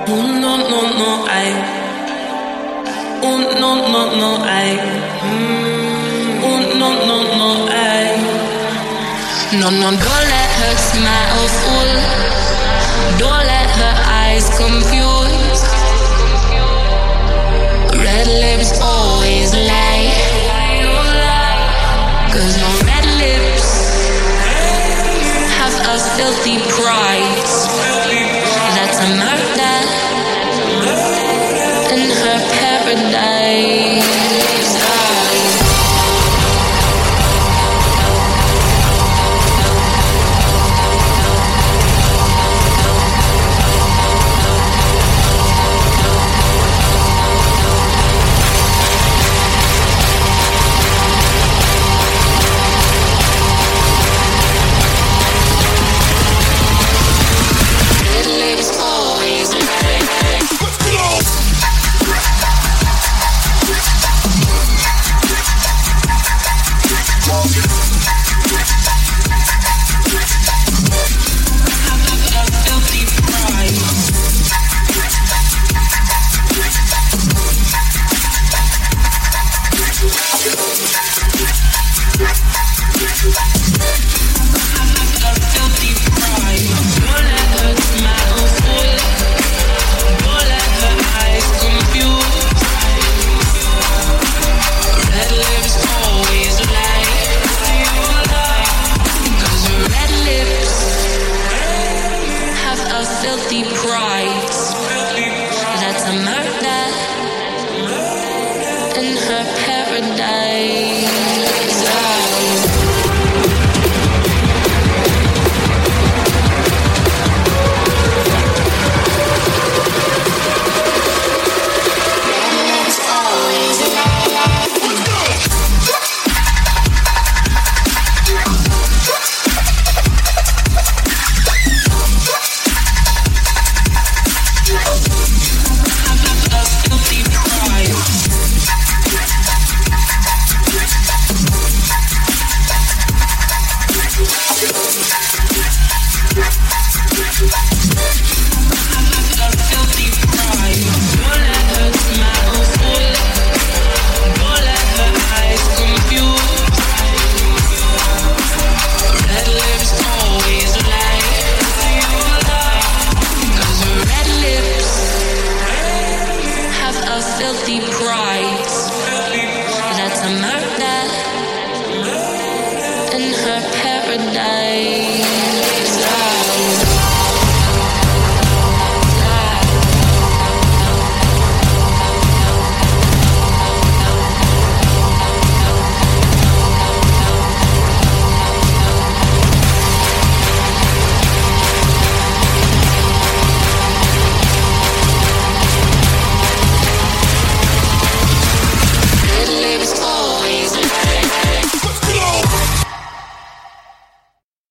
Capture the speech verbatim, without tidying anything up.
Oh no no no I. Oh no no no I. Mm. Oh no no no I. No no, don't let her smile fool. Don't let her eyes confuse. Red lips always lie. 'Cause no red lips have a filthy pride. That's a murder in her paradise. In her paradise.